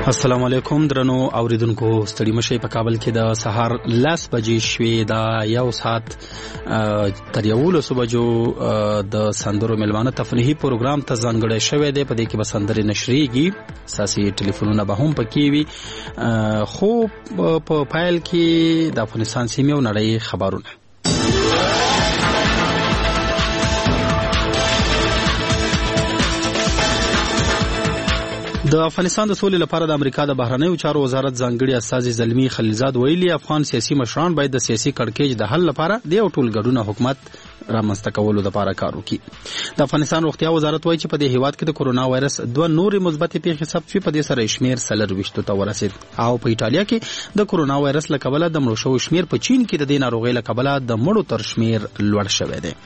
السلام علیکم درنو اوریدونکو ستړي مشي په کابل کې د سهار 10 بجې شوې دا یو ساعت تر 11 بجو د سندرو ملمانه تفریحي پروګرام ته ځانګړی شوی دی. په دې کې به سندرې نشریږي، ساسي ټلیفونونه به هم پکې وي، خو په پایل کې د افغانستان سیمې او نړۍ خبرونه. د افغانستان د سولې لپاره د امریکا د بهرنیو چارو وزارت ځانګړي استازي زلمی خلیلزاد ویلي افغان سیاسي مشران باید د سیاسي کړکېچ د حل لپاره د یو ټولګډونه حکومت رامنځته کولو لپاره کار وکړي. د افغانستان روغتیا وزارت وایي چې په دې هیواد کې د کرونا وایرس 2 نورې مثبتې پیښې ثبت شوې، په دې سره شمیر 24 ته ورسید. او په ایټالیا کې د کرونا وایرس له کبله د مړو شوو شمیر په چین کې د دې ناروغۍ له کبله د مړو تر شمیر لوړ شوی دی.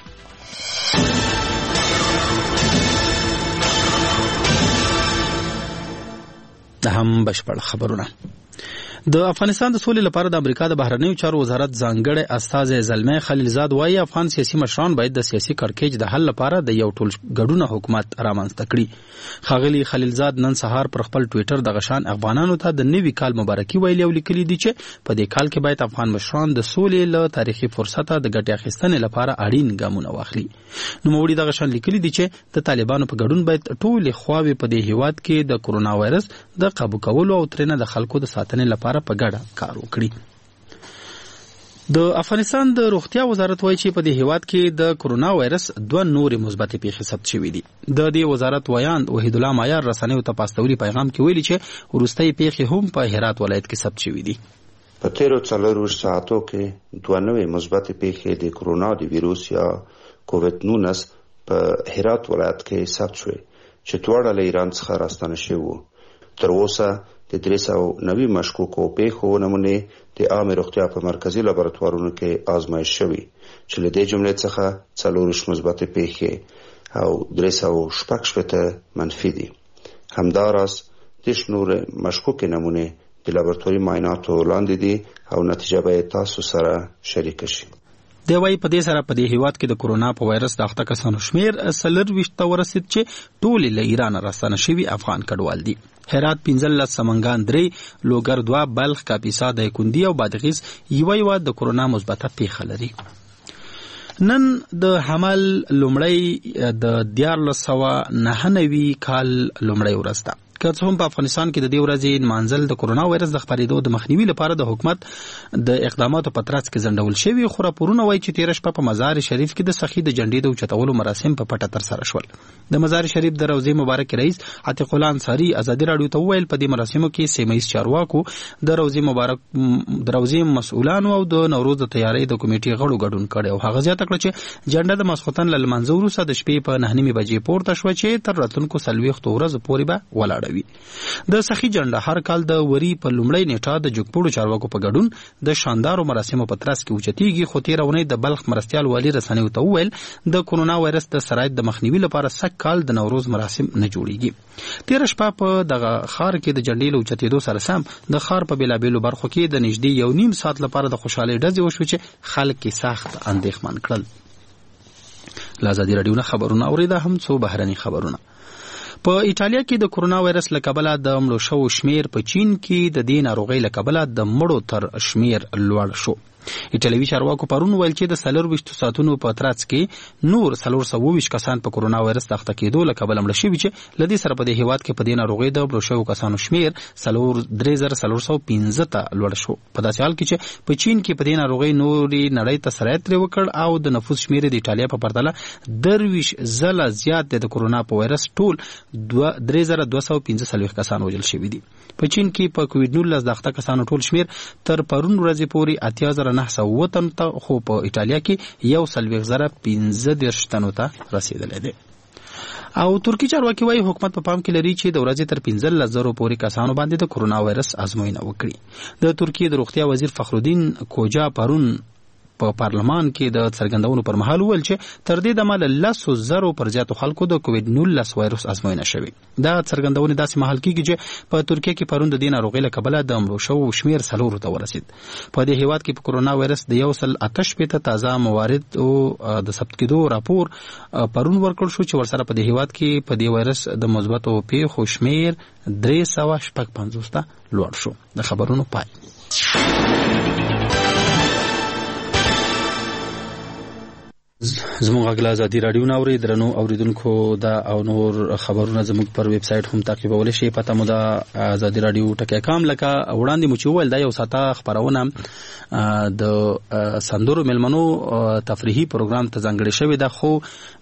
د هم بشپړ خبرونه. د افغانستان د سولې لپاره د امریکا د بهرنیو چارو وزارت ځانګړی استازی زلمی خلیلزاد وایي افغان سیاسي مشران باید د سیاسي کړکېچ د حل لپاره د یو ټولګډونه حکومت رامنځته کړي. ښاغلي خلیلزاد نن سهار پر خپل ټویټر د غشان افغانانو ته د نوي کال مبارکي ویلي او لیکلي دي چې په دې کال کې باید افغان مشران د سولې له تاریخي فرصته د ګټې اخیستنې لپاره اړین ګامونه واخلي. نوموړي د غشان لیکلي دي چې د طالبانو په ګډون باید ټولې خواوې په دې هیواد کې د کرونا وایرس د قابو کولو او ترنه د خلکو د ساتنې لپاره په ګډه کار وکړي. د افغانستان د روغتیا وزارت وایي چې په دې هیواد کې د کرونا وایرس 2 نورې مثبتې پیښې ثبت شوې دي. د دې وزارت ویاند وحید الله معیار رسنیو ته پاستوري پیغام کې ویلي چې وروستۍ پیښې هم په هرات ولایت کې ثبت شوې دي. په تیرو 4 ساعتو کې 2 نوې مثبتې پیښې د کرونا د ویروس یا کووید-19 په هرات ولایت کې ثبت شوې چې دواړه له ایران څخه راستنه شوي وو. تر اوسه د 390 مشکوکو پیښو نمونې د عامه روغتیا په مرکزی لابراتوارونو کې آزمایش شوي چې له دې جملې څخه 4 مثبتې پیښې او 316 منفي دي. همداراز 10 نور مشکوک نمونې د لابراتواري معایناتو لاندې دي او نتیجه به تاسو سره شریک شي. دی وايي په دې سره په دې هیواد کې د کرونا په وایرس د اخته کسانو شمیر 24 ته ورسید چې ټول له ایران راستنه شوي افغان کډوال دي. هرات 15، سمنګان 3، لوګر 2، بلخ، کاپیسا، دایکندي او بادغیس یو د کرونا مثبته پیښه لري. نن د حمل لومړی د 1499 کال لومړی ورځ ده. که څه هم په افغانستان کې د دې ورځې نمانځل د کرونا وایرس د خپرېدو د مخنیوي لپاره د حکومت د اقداماتو په ترڅ کې ځنډول شوي، خو راپورونه وایي چې 13 شپه په مزار شریف کې د سخي د جنډې د اوچتولو مراسم په پټه ترسره شول. د مزار شریف د روضې مبارک رئیس عتیق الله انصاري ازادي راډیو ته وویل په دې مراسمو کې سیمه ییز چارواکو، د روضې مسؤلانو او د نوروز د تیاری د کمیټې غړو ګډون کړی او هغه زیاته کړه چې جنډه د ماسخوتن له لمانځه وروسته د شپې په 9 بجې پورته شوه چې تر راتلونکو 40 ورځو پورې به ولاړه. د سخی جنډه هر کال د وری په لومړۍ نیټه د جګپوړو چارواکو په ګډون د شاندارو مراسمو په ترڅ کې اوچتیږي، خو تیره اونۍ د بلخ مرستیال والي رسنیو ته وویل د کرونا وایرس د سرایت د مخنیوي لپاره سږ کال د نوروز مراسم نه جوړیږي. تیره شپه په دغه ښار کې د جنډې له اوچتېدو سره سم د ښار په بېلابېلو برخو کې د نږدې 1.5 ساعت لپاره د خوشحالۍ ډزې وشوې چې خلک یې سخت اندېښمن کړل. له ازادي راډیو نه خبرونه اورېده، هم څو بهرني خبرونه. په ایټالیا کې د کرونا وایرس له کبله د مړو شوو شمیر په چین کې د دې ناروغۍ له کبله د مړو تر شمیر لوړ شو. ایټالوي چارواکو پرون ویل چې د 24 ساعتونو په ترڅ کې نور 420 کسان په کرونا وایرس د اخته کېدو له کبله مړه شوي چې له دې سره په دې هیواد کې په دې ناروغۍ د مړو شوو کسانو شمیر 3415 ته لوړ شو. په داسې حال کې چې په چین کې په دې ناروغۍ نورې نړۍ ته سرایت ترې وکړ او د نفوس شمیر د ایټالیا په پرتله 23 ځله زیات د کرونا په وایرس ټول 3215 کسان وژل شوي دي. په چین کې په کووید-19 د اخته کسانو ټول شمیر تر پرون ورځې پورې 8,900 تنو ته، خو په ایټالیا کې 1,15 تنو ته رسیدلی دی. او ترکی چارواکي وايي حکومت په پام کې لري چې د ورځې تر 15,000 پورې کسانو باندې د کرونا وایرس ازموینه وکړي. د ترکیې د روغتیا وزیر فخرالدین کوجا پرون په پارلمان کې د څرګندونو پر مهال وویل چې تر دې دمه له 10,000 پر زیاتو خلکو د کووډ-19 وایروس ازموینه شوې. دا څرګندونې داسې مهال کېږي چې په ترکیه کې پرون د دې ناروغۍ له کبله د مړو شوو شمېر 4 ته ورسید. په دې هیواد کې په کرونا وایرس د 1.8 تازه موارد او د ثبت کېدو راپور پرون ورکړ شو چې ورسره په دې هیواد کې په دې وایرس د مثبتو پیښو شمېر 355 ته لوړ شو. د خبرونو پای. زموږ غږ له ازادي راډیو نه اورئ. درنو اوریدونکو دا او نور خبرونه زموږ پر ویب سایټ هم تعقیبولی شئ. پته مو د ازادي راډیو ټکی کام لکه وړاندې مو چې وویل دا یو ساعته خپرونه د سندرو مېلمنو تفریحي پروګرام ته ځانګړې شوې ده، خو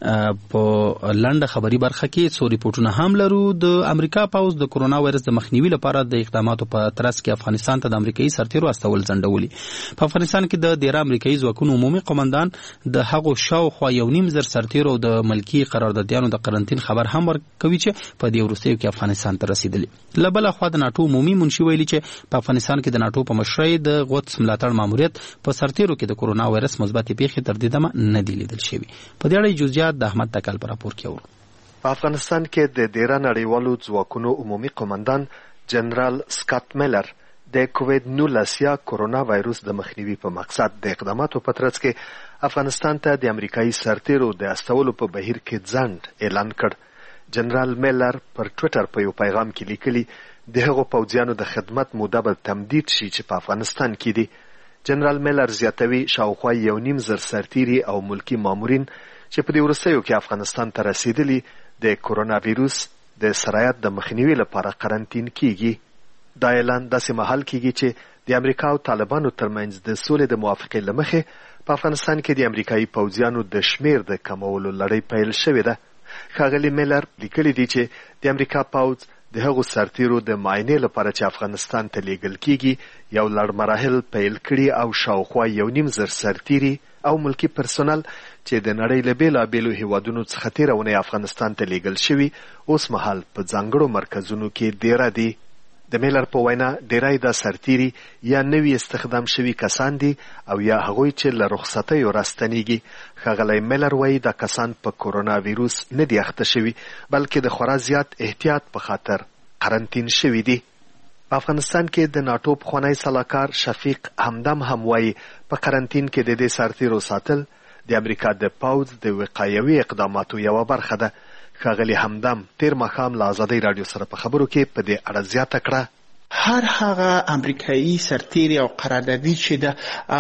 په لنډه خبري برخه کې څو ریپورټونه هم لرو. د امریکا پوځ د کرونا وایرس د مخنیوي لپاره د اقداماتو په ترڅ کې افغانستان ته د امریکایي سرتیرو استول ځنډولي. په افغانستان کې د 13 امریکایي ځواکونو عمومي قومندان د هغو شاوخوا 1.5 سرتیرو د ملکی قراردادیانو د قرنطین خبر هم ورکوي چې په دې وروستیو کې افغانستان ته رسیدلی. له بله خوا د ناټو عمومي منشي ویلي چې په افغانستان کې د ناټو په مشرۍ د قدس ملاتړ ماموریت په سرتیرو کې د کرونا وایرس مثبتې پیښې تر دې دمه نه دي لیدل شوي. په دې اړه جزئیات د احمد تکل په راپور کې اورو. په افغانستان کې د 13 نړیوالو ځواکونو عمومي قومندان جنرال سکاټ میلر د کووډ-19 یا کرونا وایروس د مخنیوي په مقصد د اقداماتو په ترڅ کې افغانستان ته د امریکایي سرتیرو د استولو په بهیر کې ځنډ اعلان کړ. جنرال میلر پر ټویټر په یو پیغام کې لیکلي د هغو پوځیانو د خدمت موده به تمدید شي چې په افغانستان کې دي. جنرال میلر زیاتوي شاوخوا 1.5 سرتیري او ملکی مامورین چې په دې وروستیو کې افغانستان ته رسیدلي د کرونا ویروس د سرایت د مخنیوي لپاره قرنطین کیږي. دا اعلان داسې مهال کیږي چې د امریکا او طالبانو ترمنځ د سولې د موافقې له مخې په افغانستان کې د امریکایي پوځیانو د شمیر د کمولو لړۍ پیل شوې ده. ښاغلي میلر لیکلي دي چې د امریکا پوځ د هغو سرتیرو د معاینې لپاره چې افغانستان ته لیږل کیږي یو لړ مراحل پیل کړي او شاوخوا 1.5 سرتیري او ملکی پرسونل چې د نړۍ له بیلابیلو هیوادونو څخه تېره اونۍ افغانستان ته لیږل شوي اوس مهال په ځانګړو مرکزونو کې دیره دي. د میلر په وینا ډیری دا سرتیري یا نوي استخدام شوي کسان دي او یا هغوی چې له رخصتیو راستنیږي. ښاغلی میلر وایي دا کسان په کرونا ویروس نه دي اخته شوي بلکې د خورا زیات احتیاط په خاطر قرنطین شوي دي. په افغانستان کې د ناټو پخوانی سلاکار شفیق همدم هم وایي په قرنطین کې د دې سرتیرو ساتل د امریکا د پوځ د وقایوي اقداماتو یوه برخه ده. ښاغلي همدم تیر ماښام له ازادۍ راډیو سره په خبرو کې په دې اړه زیاته کړه. هر هغه امریکایي سرتیري او قراردادي چې د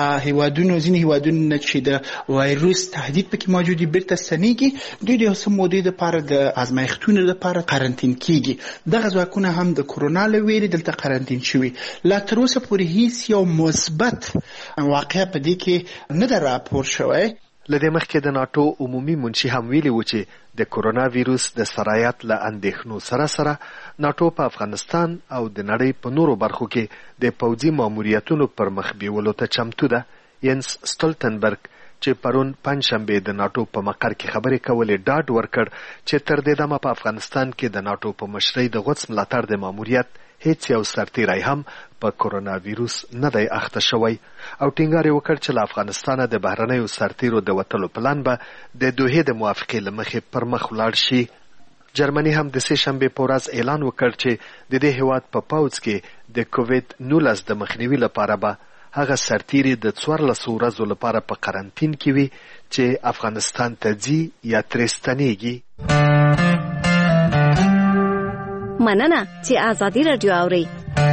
ځینې هیوادونو نه چې د وایروس تهدید پکې موجود بیرته ستنېږي دوی د یو څه مودې دپاره د ازمایښتونو لپاره قرنطین کیږي. دغه ځواکونه هم د کرونا له ویرې دلته قرنطین شوي. لا تر اوسه پورې هیڅ یو مثبت واقعه په دې کې نه ده راپور شوی. له دې مخکې د ناټو عمومي منشي هم ویلي و چې د کرونا ویروس د سرایت له اندېښنو سره سره ناټو په افغانستان او د نړۍ په نورو برخو کې د پوځي ماموریتونو پر مخ بیولو ته چمتو ده. ینس سټولتنبرګ چې پرون پنجشنبې د ناټو په مقر کې خبرې کولې ډاډ ورکړ چې تر دې دمه په افغانستان کې د ناټو په مشرۍ د قدس ملاتړ د ماموریت هیڅ یو سرتیری هم په کرونا ویروس نه دی اخته شوی او ټینګار یې وکړ چې له افغانستانه د بهرنیو سرتیرو د وتلو پلان به د دوحې د موافقې له مخې پر مخ ولاړ شي. جرمني هم د سې شنبې په ورځ اعلان وکړ چې د دې هیواد په پوځ کې د کووډ-19 د مخنیوي لپاره به هغه سرتیري د 14 ورځو لپاره په قرنطین کې وي چې افغانستان ته ځي یا ترې ستنېږي. مننه چې ازادي راډیو اورئ.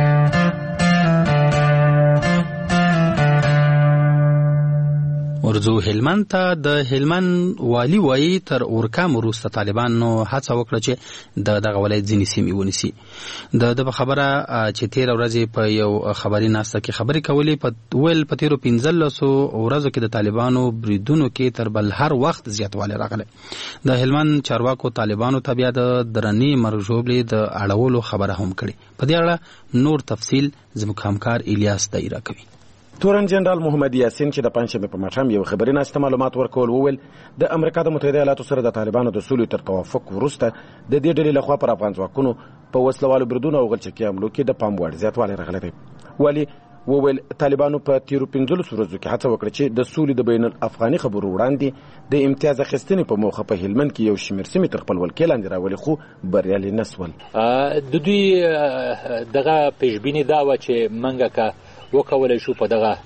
ورځو هلمند ته د هلمند والی وایي تر اورکام وروسته طالبانو هڅه وکړه چې دغه ولایت ځینې سیمې ونیسي. د خبره چې 13 ورځې په یو خبري ناسته کې خبرې کولې ویل په تیرو 15 ورځو کې د طالبانو بریدونو کې تر بل هر وخت زیاتوالی راغلی. د هلمند چارواکو طالبانو ته بیا د درنې مرګ ژوبلې د اړولو خبره هم کړې. په دې اړه نور تفصیل زموږ همکار الیاس دایره کوي. تورن جنرال محمد یاسین چې د پنځمې په ماښام یو خبري ناسته معلومات ورکول وویل د امریکا د متحده ایالاتو سره د طالبانو د سولې تر توافق وروسته د دې ډلې لخوا پر افغان ځواکونو په وسلوالو بریدونو او غلچکي حملو کې د پام وړ زیاتوالی راغلی دی. ولی وویل طالبانو په تیرو 15 ورځو کې هڅه وکړه چې د سولې د بین الافغاني خبرو وړاندې د امتیاز اخیستنې په موخه په هلمند کې یو شمېر سیمې تر خپل ولکې لاندې راولي، خو بریالي نه سول. د دوی دغه پیشبیني دا وه چې موږ که وکولی شو په دغه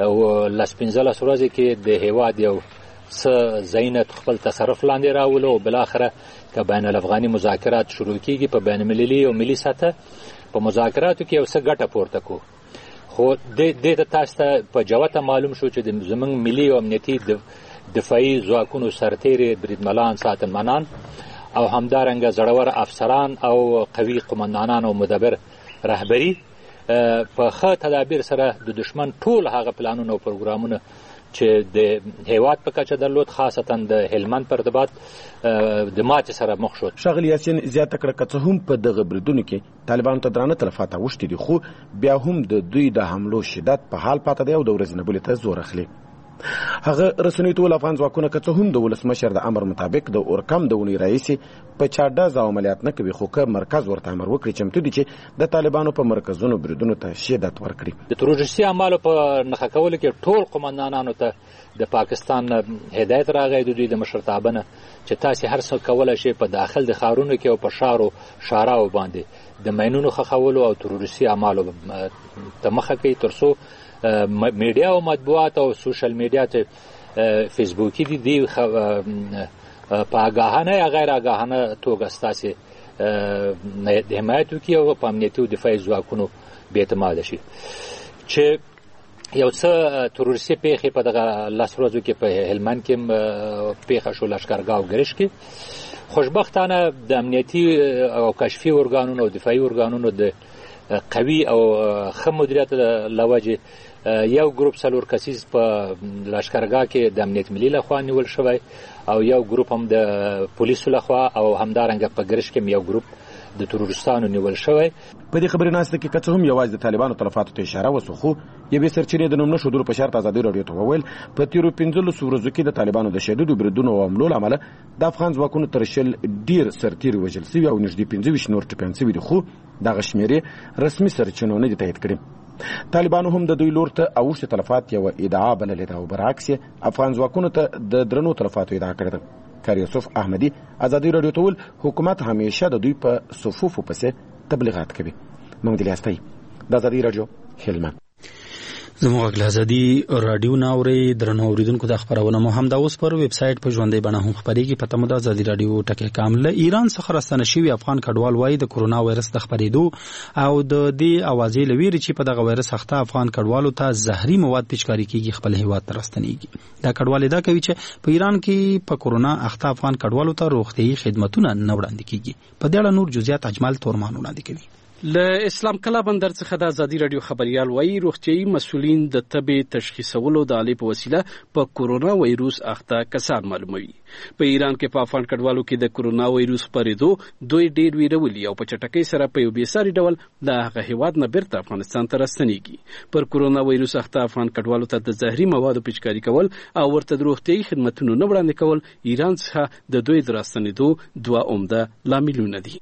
15 ورځې کې د هیواد یو څه ځایونه خپل تصرف لاندې راولو او بالاخره که بین الافغاني مذاکرات شروع کیږي په بین المللي او ملي سطح په مذاکراتو کې یو څه ګټه پورته کو. خو دې ته تاسو ته په جوته معلوم شو چې زموږ ملي او امنیتي دفاعي ځواکونو سرتیري بریدملان ساتنمنان او همدارنګه زړور افسران او قوي قمندانان او مدبر رهبري په ښه تدابیر سره د دشمن ټول هغه پلانونه او پروګرامونه چې د هیواد په کچه درلود، خاصتا د هلمند پر ارتباط د ماتې سره مخ شو. ښاغلي یاسین زیاته کړه که څه هم په دغه بریدونو کې طالبانو ته درانه تلفات اوښتي دي، خو بیا هم د دوی د حملو شدت په حال پاته دی او د ورځې نه بلې ته زور اخلي. هغه رسنیو ټول افغان ځواکونه که څه هم د ولسمشر د امر مطابق د اورکم د اونۍ راهیسې په چاډاز او عملیات نه کوي، خو که مرکز ورته امر وکړي چمتو دي چې د طالبانو په مرکزونو بریدونو ته شدت ورکړي. د تروریستي اعمالو په نښه کولو کې ټول قمندانانو ته د پاکستان هدایت راغی د دوی د مشرتابه نه چې تاسې هر څه کولی شئ په داخل د ښارونو کې او په شاراو باندې د ماینونو ښخولو او تروریستي اعمالو ته مخه کوي، تر څو میډیا او مطبوعات او سوشل میډیا ته فیسبوکي دي په آګاهانه یا غیر آګاهانه توګه ستاسې حمایت وکړي او په امنیتي او دفاعي ځواکونو بېاعتماده شي. چې یو څه تروریستي پیښې په دغه 10 ورځو کې په هلمند کې پیښه شو، لښکرګاه او ګرشک کې. خوشبختانه د امنیتي او کشفي ارګانونو او دفاعي ارګانونو د قوي او ښه مدیریت له وجې یو ګروپ 4 کسیز په لښکرګاه کې د امنیت ملي لخوا نیول شوی او یو ګروپ هم د پولیسو لخوا او همدارنګه په ګرشک کې یو ګروپ د تروریستانو نیول شوی. په دې خبرې ناسته کې که څه هم یوازې د طالبانو تلفاتو ته اشاره وسو، خو یوې سرچینې د نوم نه ښودلو په شرط ازادي راډیو ته وویل په تیرو 15 ورځو کې د طالبانو د شدیدو بریدونو او حملو له امله د افغان ځواکونو تر 100 ډېر سرتیري وژل سوي او نږدې 25 نور ټپیان سوي دي، خو دغه شمېرې رسمي سرچینو نه دي تایید کړي. طالبانو هم د دوی لور ته اوښتي تلفات یوه ادعا بللې ده او برعکس افغان ځواکونو ته د درنو تلفاتو ادعا کړې ده. کار یوسف احمدي ازادي راډیو ته وویل حکومت همیشه د دوی په صفوفو پسې تبلیغات کوي. محمد الیاستای د ازادي راډیو هلمند. زموږ غږ ازادي راډیو ناوري درنو اوریدونکو د خبرونه مو هم د اوس پر ویب سټ په ژوندۍ بڼه هم خبرېږي. پته مو د ازادي راډیو ټکی کامل ایران څخه راستنه شوی افغان کډوال وایي د کورونا وایرس د خبرېدو او د دې اوازې لویري چې په دغه وایرس اخته افغان کډوالو ته زهري مواد پیچکاري کیږي خپل هیواد ته راستنېږي. دا کډوال دا کوي چې په ایران کې په کورونا اخته افغان کډوالو ته روغتيایي خدماتونه نه وړاندې کیږي. په دې اړه نور جزئیات اجمل تورمان وړاندې کوي. له اسلام کلا بندر څخه د ازادي راډیو خبريال وایي روغتيایي مسؤلین د تبې تشخیصولو د آلې په وسیله په کورونا وایروس اخته کسان معلوموي. په ایران کې په افغان کډوالو کې د کورونا وایروس خپرېدو دوی ډېر ویرولي او په چټکۍ سره په یو بېساري ډول د هغه هیواد نه بیرته افغانستان ته راستنېږي. پر کورونا وایروس اخته افغان کډوالو ته د زهري موادو پیچکاري کول او ورته د روغتيایي خدماتونو نه وړاندې کول ایران څخه د دوی د راستنېدو دوه عمده لاملونه دي.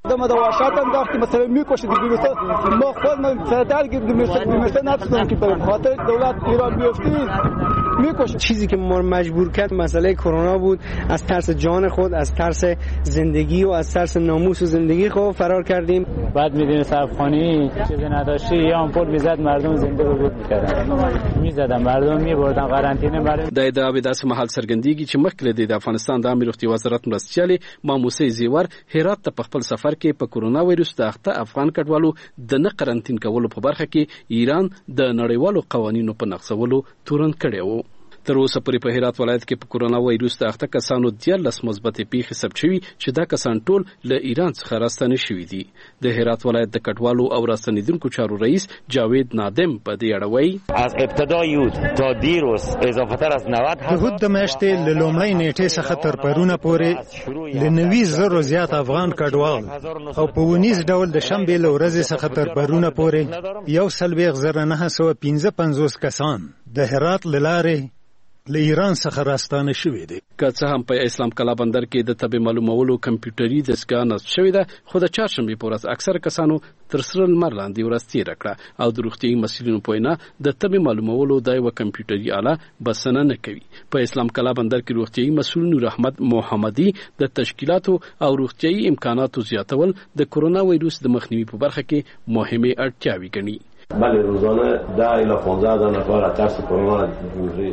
ما خود من درگیر بیمارستان نتونستم که برم خاطر دولت ایران بیفتی میکشه. چیزی که ما مجبور کرد مسئله کرونا بود. از ترس جان خود، از ترس زندگی و از ترس ناموس و زندگی خود فرار کردیم. بعد میدین صرفخانه چیزی نداشتی یا آمپول میزد مردم زنده رو بود میکردن، میزدن مردم میبردن قرنطینه مردم. د ادعا به داسې محل څرګندېږي چې مخکې د افغانستان د عامه روغتیا وزارت مرستیالې ماموسې زیور هرات ته په خپل سفر کې په کورونا وایروس د اخته افغان کډوالو د نه قرنطین کولو په برخه کې ایران د نړیوالو قوانینو په نقضولو تورن کړی و. تر اوسه پورې په هرات ولایت کې په کورونا وایروس د اخته کسانو 14 مثبتې پیښې ثبت شوي چې دا کسان ټول له ایران څخه راستنه شوي دي. د هرات ولایت د کډوالو او راستنیدونکو چارو رئیس جاوید نادم په دې اړه وایي از ابتدای تا دیروز اضافه تر از 90 د میاشتې له لومړۍ نیټې څخه تر پرونه پورې له 90,000 زیات افغان کډوال او په ونیز ډول د شنبې له ورځې څخه تر پرونه پورې 1,955 کسان د هرات له لارې له ایران څخه راستانه شوی دی. که څه هم په اسلام کلا بندر کې د تبې معلومولو کمپیوټري دستګاه نصب شوې ده، خو د چهارشنبې په ورځ اکثره کسانو تر سره لمر لاندې ورځ تېره کړه او د روغتیایي مسؤلینو په وینا د تبې معلومولو دا یوه کمپیوټري آله بسنه نه کوي. په اسلام کلا بندر کې روغتیایي مسؤل نور احمد محمدي د تشکیلاتو او روغتیایي امکاناتو زیاتول د کرونا وایروس د مخنیوي په برخه کې مهمه اړتیاوې ګڼي. بله روزانه 10 الی 15 نفر از ترس کرونا